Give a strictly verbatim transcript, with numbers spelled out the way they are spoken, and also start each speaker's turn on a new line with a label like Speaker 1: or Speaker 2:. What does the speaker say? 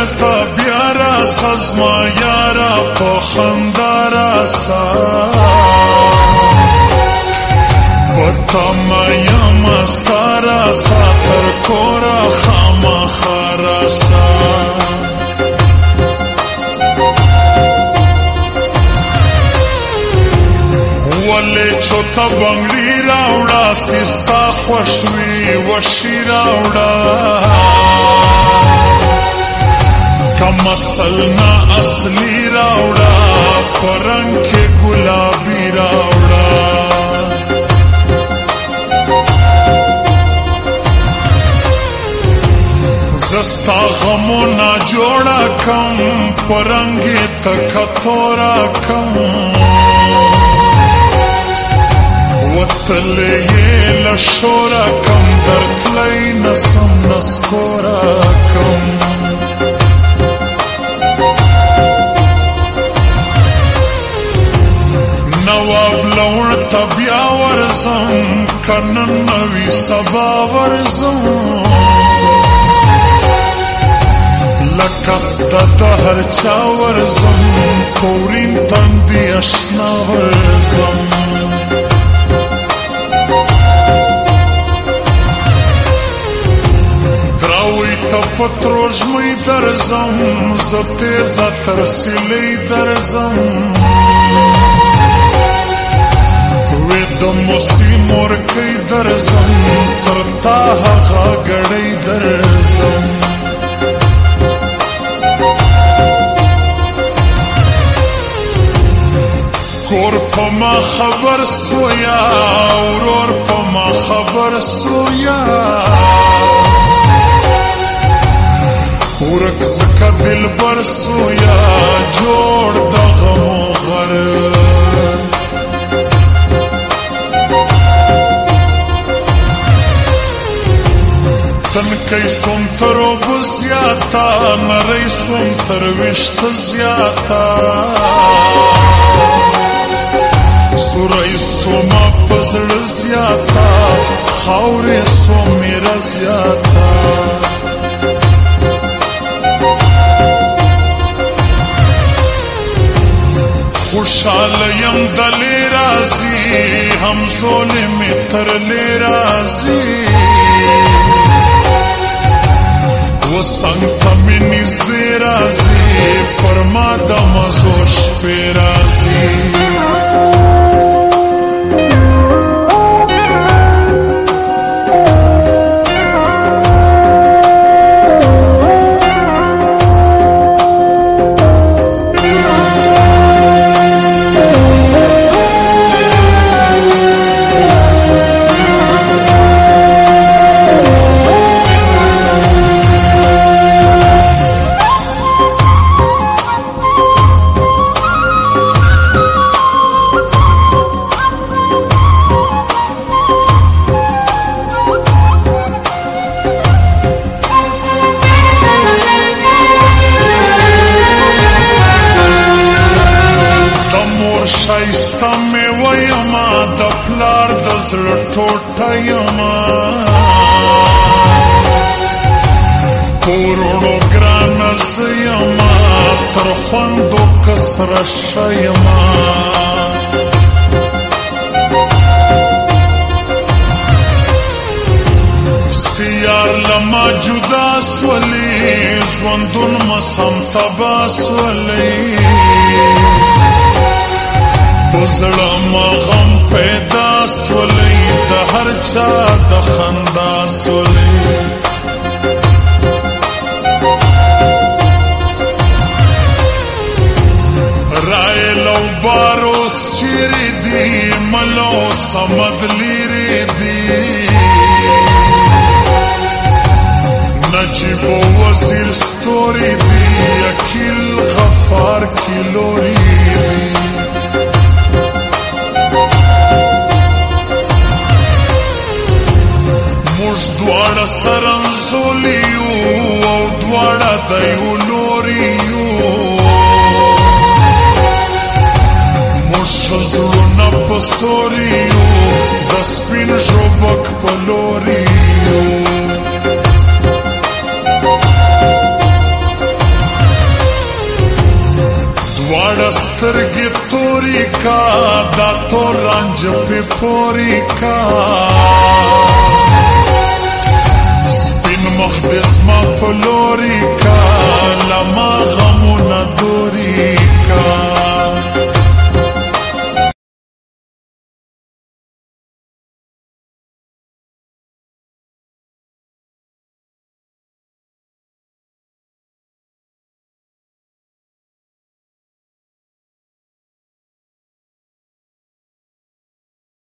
Speaker 1: تا بیا راسه زما یاره په خندا راسه په تمه یمه ستا راسه تر کوره خامخا راسه ولې چوته بنګړي راوړه ستا خوښ وي وشي راوړه کم اصل نه اصلي راوړه په رنګ کې ګلابي راوړه زه ستا غمونه جوړه کم په رنګ یې تکه توره کم وتلی یې له شوره کم درتلی نسم نسکوره کم نواب لوړ ته بیا ورځم که نن نه وي سبا ورځم لکه ستا د هر چا ورځم کورین تندي اشنا ورځم پتروژ می درزم زه تیزه تر سیلۍ درزم وی د موسی مورکۍ درزم تر تا هغه ګړۍ درزم کور په ما خبر سویا ورور په ما خبر سویا ورک زکا دل بر سویا جوړ د غمو غر تنکی سوم تر اوبو زیاتا نری سوم تر وشت زیاتا سوری سوما پزړ زیاتا خاورې سومی را زیاتا خوشحاله یم دلې راځي همزولې مې ترلې راځي وسنګ ته مې نږدې راځي پر ما د مزو شپې راځي شایسته مې ویما د پلار د زړه ټوټه یما پورونو ګرانه زه یما تر خوندو کسره شه یما سیار لما جدا سولی ژوندون مسم تبا سولی زړه ما غم پیدا سولی د هر چا د خندا سولی رای لو باروس چیرې دی ملو سمد لیرې دی نجیب وزیر ستوري دی اکیل غفار کیلوري دی دواړه سرنزولي یو او دواړه د یو لوري یو موږ زړونه په سوري یو د سپین ژوبک په لوري یو سترګې توري کا دا تور رنج په پوري کا سپین مخ دسما فلوري کا لما غمونه دوري کا